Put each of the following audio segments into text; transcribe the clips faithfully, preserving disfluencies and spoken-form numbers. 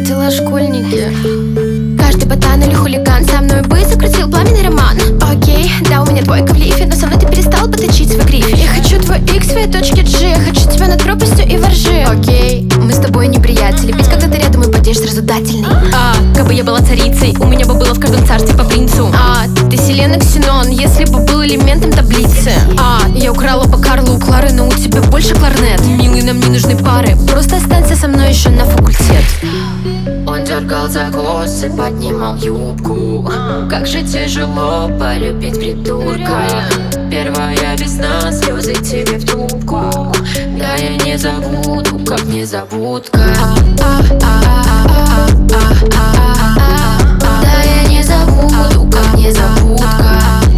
как дела, школьники? Каждый ботан или хулиган со мной бы закрутил пламенный роман. Окей, да, у меня двойка в лифе, но со мной ты перестал бы точить свой грифель. Я хочу твой X, своей точки G, я хочу тебя над пропастью и воржи. Окей, мы с тобой не приятели, ведь когда ты рядом и падеешь сразу дательный. А, как бы я была царицей, у меня бы было в каждом царстве по принцу. А, ты Селена Ксенон, если бы был элементом таблицы. А, я украла по Карлу у Клары, но у тебя больше кларнет. Милый, нам не нужны пары, просто останься со мной еще на факультет. Он дергал за косы, поднимал юбку. Как же тяжело полюбить придурка. Первая весна, слезы тебе в трубку. Да я не забуду, как незабудка. Да я не забуду, как незабудка.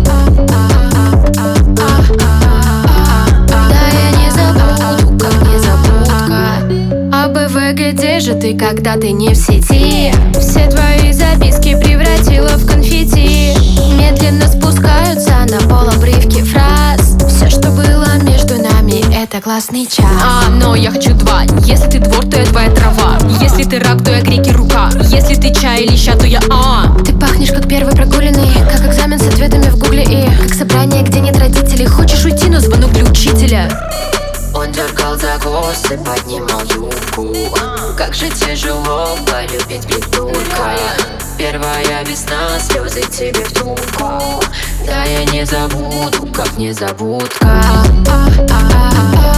Да я не забуду, как незабудка. А Б В, где же ты, когда ты не в сети? Все твои записки превратила в конфетти. Медленно спускаются на пол обрывки фраз. Все, что было между нами, это классный час. А, но я хочу два. Если ты двор, то я твоя трава. Если ты рак, то я греки рука. Если ты чай или ща, то я а. Ты пахнешь как первый прогуленный, как экзамен с ответами в гугле и как собрание, где нет родителей. Хочешь уйти, но звонок для учителя. Он дергал за косы, поднимал юбку. Как же тяжело полюбить придурка. Первая весна, слезы тебе в трубку. Да я не забуду, как незабудка.